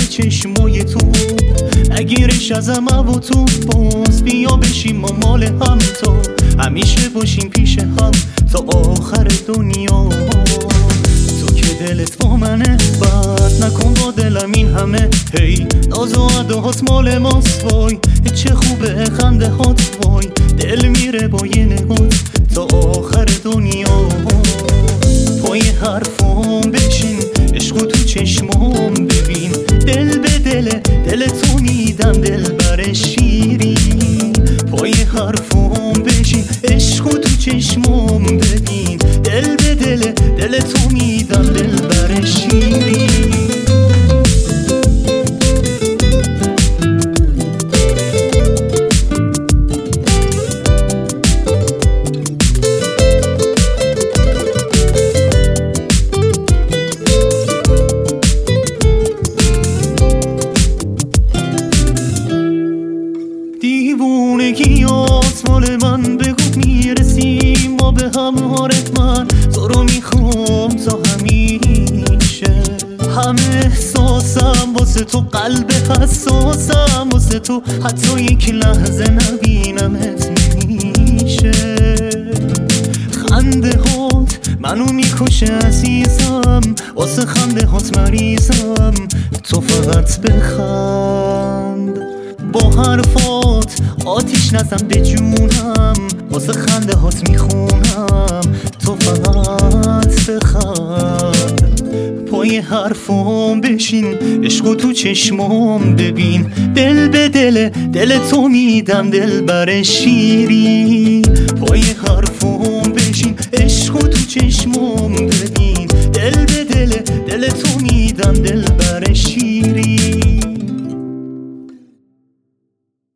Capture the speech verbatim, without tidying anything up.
چشمای تو، نگیرش ازم و تو، باز بیا بشیم ما مال هم، تو همیشه باشیم پیش هم تا آخر دنیا. تو که دلت با منه، بد نکن با دلم این همه، هی ناز و عداهات مال ماست، وای چه خوبه خنده هات، وای دل میره با یه نگات تا آخر دنیا. پای حرفام بشین، عشقو تو چشمام ببین، دل به دل دل تو میدم دل بر شیری. پای حرفام بشین، عشقو تو چشمام ببین، دل به دل دل تو میدم دل بر شیری. دیوونگیات مال من، بگو میرسیم ما به هم، هارت من تو رو میخوام تا همیشه. همه احساسم واسه تو، قلب حساسم واسه تو، حتی یک لحظه نبینمت نمیشه. خنده هات منو میکشه عزیزم، واسه خنده هات مریضم، تو فقط بخند. با حرفات آتیش نزن به جونم، واسه خنده هات میخونم، تو فقط بخند. پای حرفام بشین، عشقو تو چشمام ببین، دل به دل دل تو میدم دل بر شیری. پای حرفام